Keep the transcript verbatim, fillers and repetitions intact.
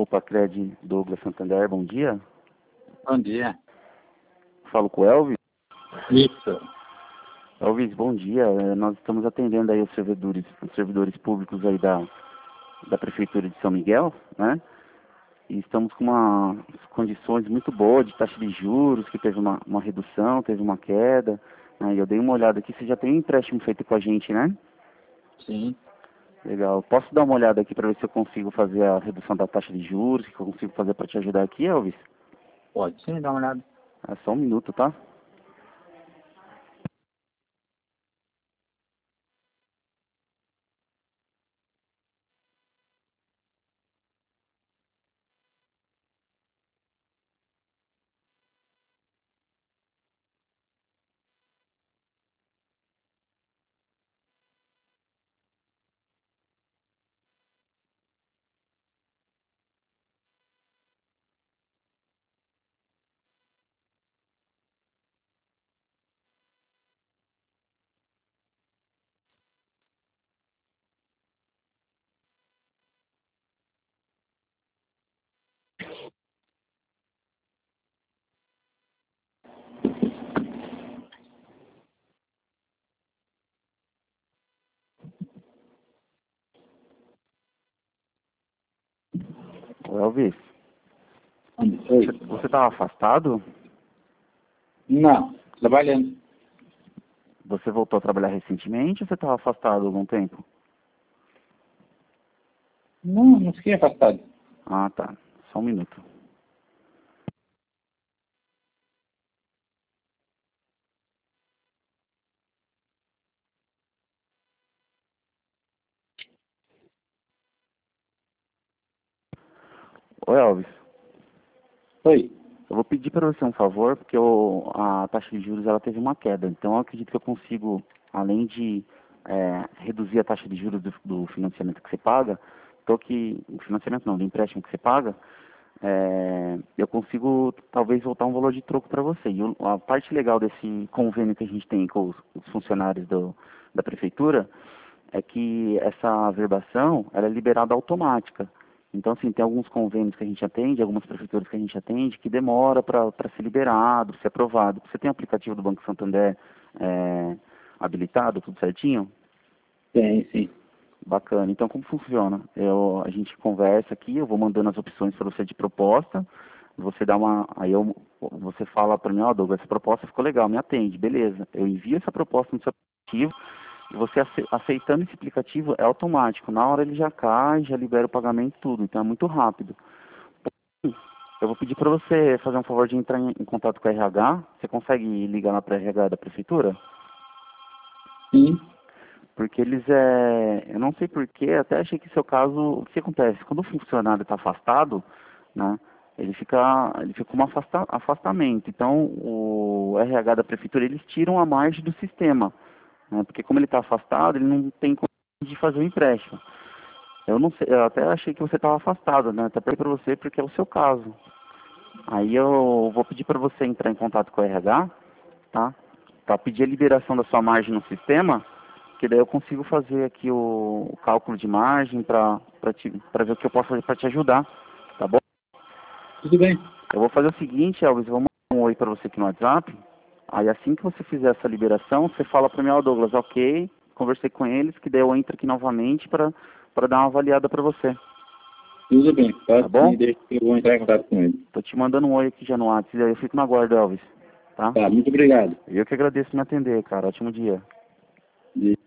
Copacred Douglas Santander, bom dia. Bom dia. Falo com o Elvis. Isso. Elvis, bom dia. Eh, Nós estamos atendendo aí os servidores, os servidores públicos aí da, da Prefeitura de São Miguel, né? E estamos com uma condições muito boas de taxa de juros, que teve uma, uma redução, teve uma queda. Né? E eu dei uma olhada aqui, você já tem um empréstimo feito com a gente, né? Sim. Legal. Posso dar uma olhada aqui para ver se eu consigo fazer a redução da taxa de juros, o que eu consigo fazer para te ajudar aqui, Elvis? Pode sim, dá uma olhada. É só um minuto, tá? Ô, Elvis, Oi. você estava afastado? Não, trabalhando. Você voltou a trabalhar recentemente ou você estava afastado há algum tempo? Não, não fiquei afastado. Ah, tá. Só um minuto. Ô, Elvis, Oi. eu vou pedir para você um favor, porque eu, a taxa de juros ela teve uma queda. Então, eu acredito que eu consigo, além de é, reduzir a taxa de juros do, do financiamento que você paga, tô que, o financiamento não, do empréstimo que você paga, é, eu consigo talvez voltar um valor de troco para você. E o- a parte legal desse convênio que a gente tem com os, os funcionários do, da prefeitura é que essa verbação ela é liberada automática. Então, assim, tem alguns convênios que a gente atende, algumas prefeituras que a gente atende, que demora para ser liberado, ser aprovado. Você tem o aplicativo do Banco Santander é, habilitado, tudo certinho? Tem, sim. Bacana. Então, como funciona? Eu, a gente conversa aqui, eu vou mandando as opções para você de proposta, você dá uma, aí eu, você fala para mim, ó, Douglas, essa proposta ficou legal, me atende, beleza. Eu envio essa proposta no seu aplicativo, e você ace- aceitando esse aplicativo é automático. Na hora ele já cai, já libera o pagamento e tudo, então é muito rápido. Eu vou pedir para você fazer um favor de entrar em, em contato com a R H. Você consegue ligar lá para a R H da prefeitura? Sim. Porque eles é. Eu não sei porquê, até achei que seu caso. O que acontece? Quando o funcionário está afastado, né? Ele fica. Ele fica com um afasta, afastamento. Então o R H da prefeitura eles tiram a margem do sistema. Né? Porque como ele está afastado, ele não tem condição de fazer o empréstimo. Eu não sei, eu até achei que você estava afastado, né? Até perguntei para você porque é o seu caso. Aí eu vou pedir para você entrar em contato com o R H, tá? Para pedir a liberação da sua margem no sistema, que daí eu consigo fazer aqui o, o cálculo de margem para para ver o que eu posso fazer para te ajudar, tá bom? Tudo bem. Eu vou fazer o seguinte, Elvis, eu vou mandar um oi para você aqui no WhatsApp. Aí assim que você fizer essa liberação, você fala para mim, ó, Douglas, ok, conversei com eles, que daí eu entro aqui novamente para para dar uma avaliada para você, Tudo bem. tá Pode bom? sim, deixa que eu vou entrar em contato com ele. Tô te mandando um oi aqui já no WhatsApp, aí eu fico na guarda, Elvis, tá? Tá, muito obrigado. Eu que agradeço me atender, cara. Ótimo dia.